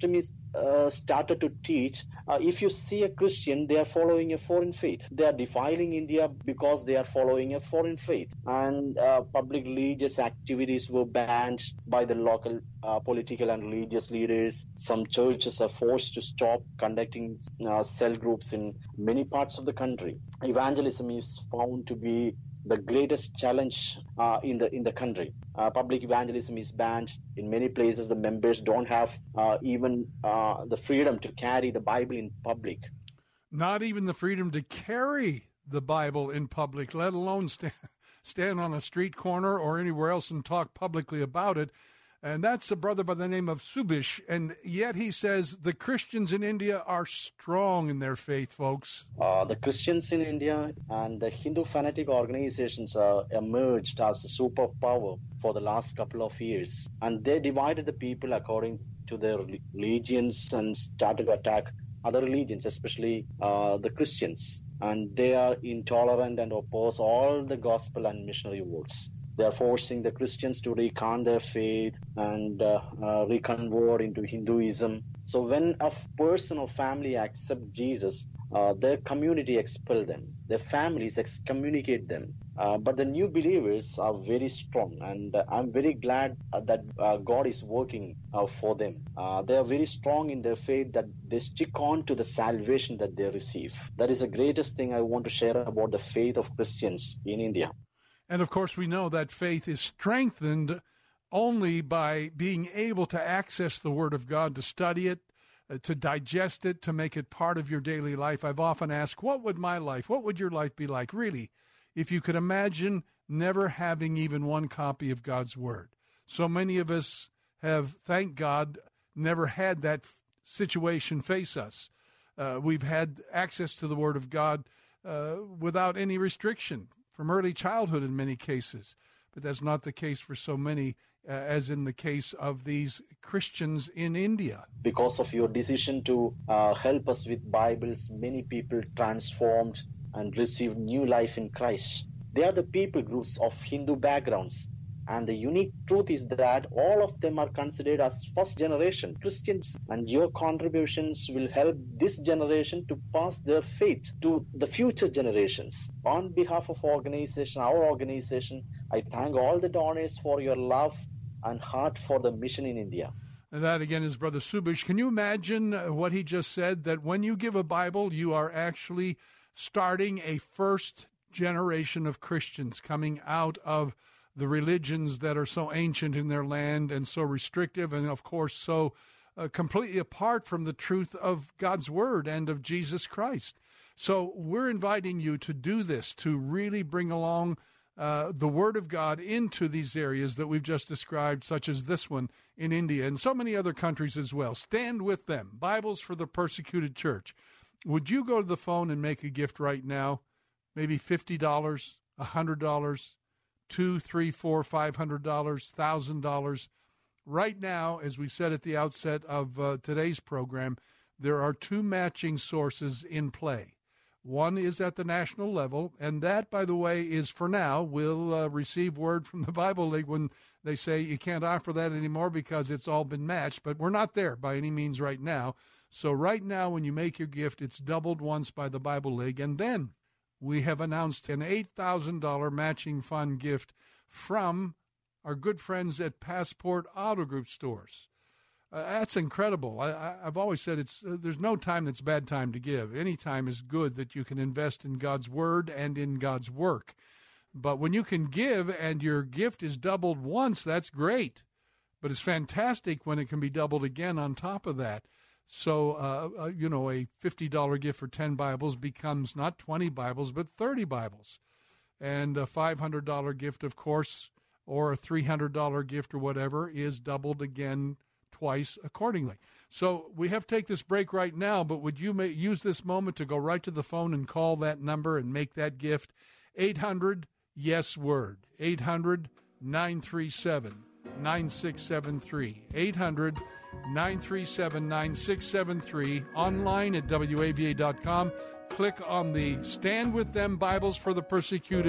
uh, started to teach, uh, if you see a Christian, they are following a foreign faith. They are defiling India because they are following a foreign faith. And uh, public religious activities were banned by the local uh, political and religious leaders. Some churches are forced to stop conducting uh, cell groups in many parts of the country. Evangelism is found to be the greatest challenge uh, in the in the country. Uh, public evangelism is banned. In many places, the members don't have uh, even uh, the freedom to carry the Bible in public. Not even the freedom to carry the Bible in public, let alone stand, stand on a street corner or anywhere else and talk publicly about it. And that's a brother by the name of Subish. And yet he says the Christians in India are strong in their faith, folks. Uh, the Christians in India and the Hindu fanatic organizations uh, emerged as a superpower for the last couple of years. And they divided the people according to their religions and started to attack other religions, especially uh, the Christians. And they are intolerant and oppose all the gospel and missionary works. They are forcing the Christians to recant their faith and uh, uh, reconvert into Hinduism. So when a person or family accept Jesus, uh, their community expel them. Their families excommunicate them. Uh, but the new believers are very strong, and uh, I'm very glad uh, that uh, God is working uh, for them. Uh, they are very strong in their faith, that they stick on to the salvation that they receive. That is the greatest thing I want to share about the faith of Christians in India. And, of course, we know that faith is strengthened only by being able to access the Word of God, to study it, uh, to digest it, to make it part of your daily life. I've often asked, what would my life, what would your life be like, really, if you could imagine never having even one copy of God's Word? So many of us have, thank God, never had that f- situation face us. Uh, we've had access to the Word of God uh, without any restriction, from early childhood in many cases. But that's not the case for so many, uh, as in the case of these Christians in India. Because of your decision to uh, help us with Bibles, many people transformed and received new life in Christ. They are the people groups of Hindu backgrounds. And the unique truth is that all of them are considered as first generation Christians. And your contributions will help this generation to pass their faith to the future generations. On behalf of organization, our organization, I thank all the donors for your love and heart for the mission in India. And that, again, is Brother Subish. Can you imagine what he just said, that when you give a Bible, you are actually starting a first generation of Christians coming out of the religions that are so ancient in their land and so restrictive and, of course, so uh, completely apart from the truth of God's Word and of Jesus Christ. So we're inviting you to do this, to really bring along uh, the Word of God into these areas that we've just described, such as this one in India and so many other countries as well. Stand with them. Bibles for the Persecuted Church. Would you go to the phone and make a gift right now? Maybe fifty dollars, one hundred dollars, two, three, four, five hundred dollars, thousand dollars. Right now, as we said at the outset of uh, today's program, there are two matching sources in play. One is at the national level, and that, by the way, is for now. We'll uh, receive word from the Bible League when they say you can't offer that anymore because it's all been matched, but we're not there by any means right now. So right now, when you make your gift, it's doubled once by the Bible League, and then we have announced an eight thousand dollars matching fund gift from our good friends at Passport Auto Group stores. Uh, that's incredible. I, I, I've always said it's uh, there's no time that's bad time to give. Any time is good that you can invest in God's Word and in God's work. But when you can give and your gift is doubled once, that's great. But it's fantastic when it can be doubled again on top of that. So, uh, uh, you know, a fifty dollars gift for ten Bibles becomes not twenty Bibles, but thirty Bibles. And a five hundred dollars gift, of course, or a three hundred dollars gift or whatever is doubled again twice accordingly. So we have to take this break right now, but would you may, use this moment to go right to the phone and call that number and make that gift? eight hundred yes word, eight hundred nine three seven nine six seven three, eight hundred nine three seven nine six seven three, online at W A V A dot com. Click on the Stand With Them Bibles for the Persecuted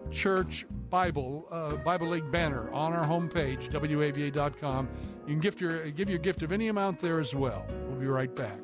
Church Bible, uh, Bible League banner on our homepage, W A V A dot com. You can gift your, give your gift of any amount there as well. We'll be right back.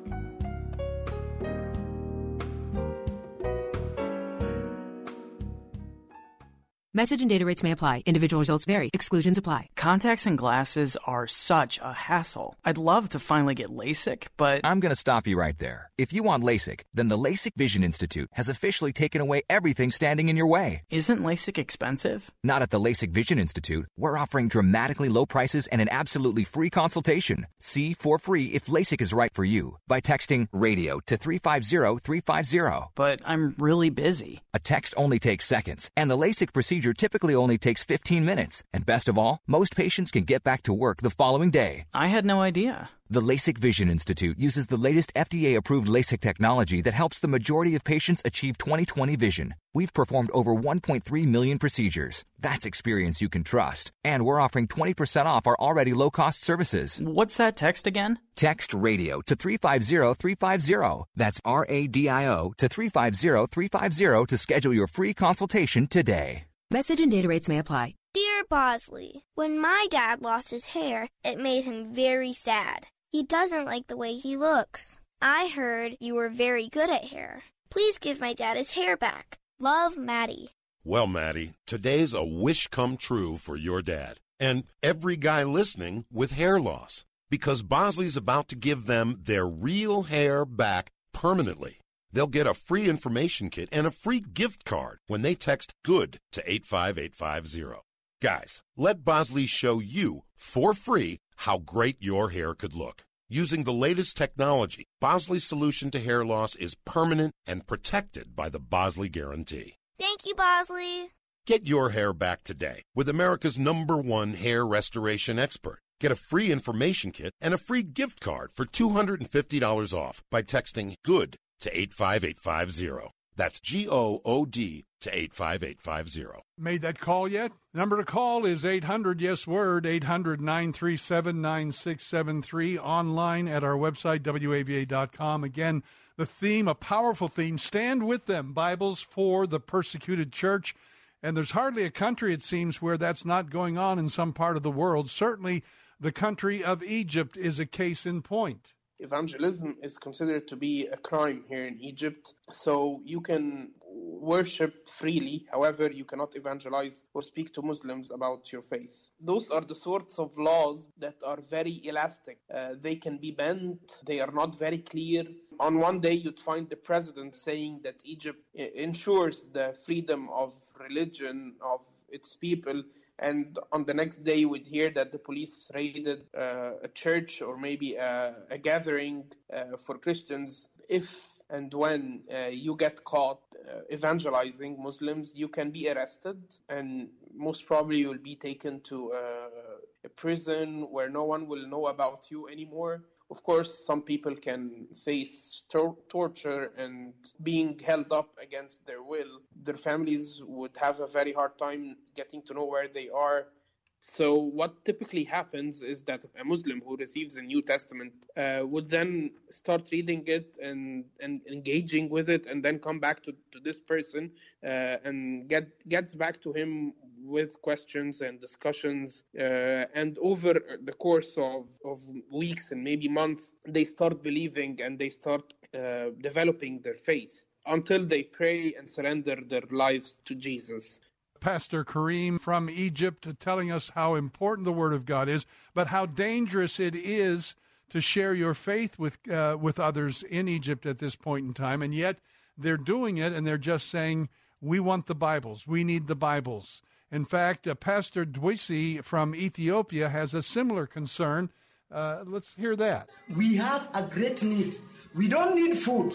Message and data rates may apply. Individual results vary. Exclusions apply. Contacts and glasses are such a hassle. I'd love to finally get LASIK, but I'm going to stop you right there. If you want LASIK, then the LASIK Vision Institute has officially taken away everything standing in your way. Isn't LASIK expensive? Not at the LASIK Vision Institute. We're offering dramatically low prices and an absolutely free consultation. See for free if LASIK is right for you by texting radio to three five zero three five zero. But I'm really busy. A text only takes seconds, and the LASIK procedure typically only takes fifteen minutes. And best of all, most patients can get back to work the following day. I had no idea. The LASIK Vision Institute uses the latest F D A-approved LASIK technology that helps the majority of patients achieve twenty twenty vision. We've performed over one point three million procedures. That's experience you can trust. And we're offering twenty percent off our already low-cost services. What's that text again? Text radio to three five zero three five zero. That's R A D I O to three five zero three five zero to schedule your free consultation today. Message and data rates may apply. Dear Bosley, when my dad lost his hair, it made him very sad. He doesn't like the way he looks. I heard you were very good at hair. Please give my dad his hair back. Love, Maddie. Well, Maddie, today's a wish come true for your dad and every guy listening with hair loss, because Bosley's about to give them their real hair back permanently. They'll get a free information kit and a free gift card when they text GOOD to eight five eight five zero. Guys, let Bosley show you for free how great your hair could look. Using the latest technology, Bosley's solution to hair loss is permanent and protected by the Bosley Guarantee. Thank you, Bosley. Get your hair back today with America's number one hair restoration expert. Get a free information kit and a free gift card for two hundred fifty dollars off by texting GOOD to eight five eight five zero. That's G O O D to eight five eight five zero. Made that call yet? Number to call is eight hundred yes word, eight hundred nine three seven nine six seven three, online at our website, W A V A dot com. Again, the theme, a powerful theme, stand with them, Bibles for the persecuted church. And there's hardly a country, it seems, where that's not going on in some part of the world. Certainly the country of Egypt is a case in point. Evangelism is considered to be a crime here in Egypt, so you can worship freely. However, you cannot evangelize or speak to Muslims about your faith. Those are the sorts of laws that are very elastic. Uh, they can be bent. They are not very clear. On one day, you'd find the president saying that Egypt ensures the freedom of religion of its people, and on the next day we'd hear that the police raided uh, a church or maybe a, a gathering uh, for Christians. If and when uh, you get caught uh, evangelizing Muslims, you can be arrested, and most probably you'll be taken to uh, a prison where no one will know about you anymore. Of course, some people can face tor- torture and being held up against their will. Their families would have a very hard time getting to know where they are. So what typically happens is that a Muslim who receives a New Testament uh, would then start reading it and, and engaging with it, and then come back to, to this person uh, and get gets back to him with questions and discussions. Uh, and over the course of, of weeks and maybe months, they start believing and they start uh, developing their faith until they pray and surrender their lives to Jesus. Pastor Kareem from Egypt telling us how important the Word of God is, but how dangerous it is to share your faith with uh, with others in Egypt at this point in time. And yet they're doing it, and they're just saying, we want the Bibles. We need the Bibles. In fact, uh, Pastor Dwisi from Ethiopia has a similar concern. Uh, let's hear that. We have a great need. We don't need food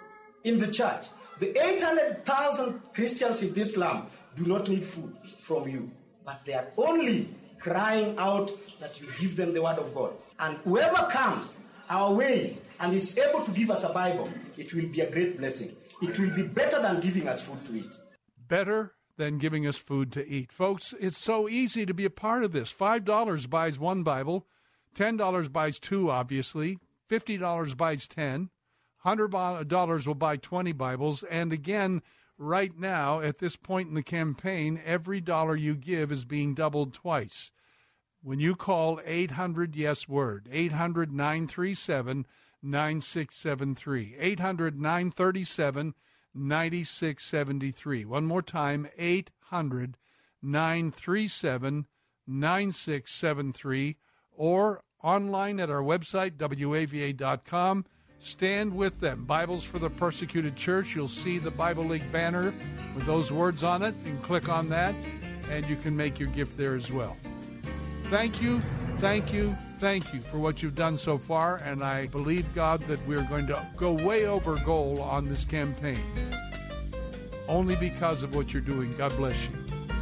in the church. The eight hundred thousand Christians in this land do not need food from you, but they are only crying out that you give them the Word of God. And whoever comes our way and is able to give us a Bible, it will be a great blessing. It will be better than giving us food to eat. Better than giving us food to eat. Folks, it's so easy to be a part of this. five dollars buys one Bible, ten dollars buys two, obviously, fifty dollars buys ten, one hundred dollars will buy twenty Bibles, and again, right now, at this point in the campaign, every dollar you give is being doubled twice. When you call eight hundred yes word, eight hundred nine three seven nine six seven three, eight hundred nine three seven nine six seven three. One more time, eight hundred nine three seven nine six seven three, or online at our website, W A V A dot com. Stand with them. Bibles for the Persecuted Church. You'll see the Bible League banner with those words on it. You can click on that, and you can make your gift there as well. Thank you, thank you, thank you for what you've done so far, and I believe, God, that we're going to go way over goal on this campaign, only because of what you're doing. God bless you.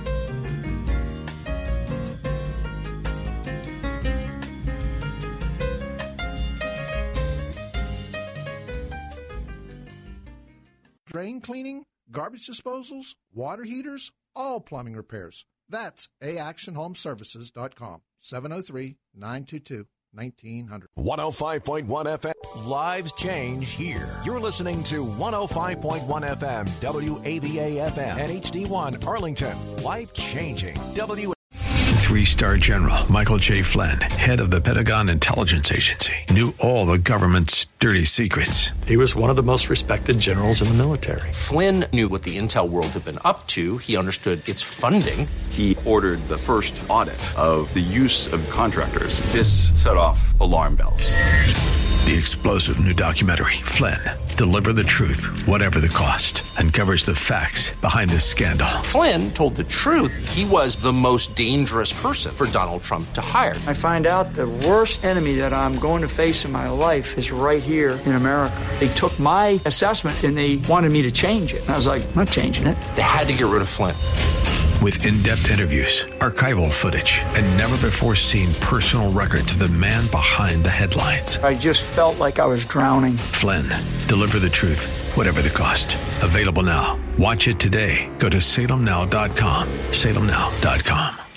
Drain cleaning, garbage disposals, water heaters, all plumbing repairs. That's a action home services dot com, seven oh three, nine two two, nineteen hundred. one oh five point one F M. Lives change here. You're listening to one oh five point one F M, W A V A F M, and H D one Arlington. Life changing. W. Three-star General Michael J. Flynn, head of the Pentagon Intelligence Agency, knew all the government's dirty secrets. He was one of the most respected generals in the military. Flynn knew what the intel world had been up to. He understood its funding. He ordered the first audit of the use of contractors. This set off alarm bells. The explosive new documentary, Flynn, Deliver the Truth, Whatever the Cost, uncovers the facts behind this scandal. Flynn told the truth. He was the most dangerous person for Donald Trump to hire. I find out the worst enemy that I'm going to face in my life is right here in America. They took my assessment and they wanted me to change it. And I was like, I'm not changing it. They had to get rid of Flynn. With in-depth interviews, archival footage, and never-before-seen personal records of the man behind the headlines. I just felt like I was drowning. Flynn, Deliver the Truth, Whatever the Cost. Available now. Watch it today. Go to salem now dot com. salem now dot com.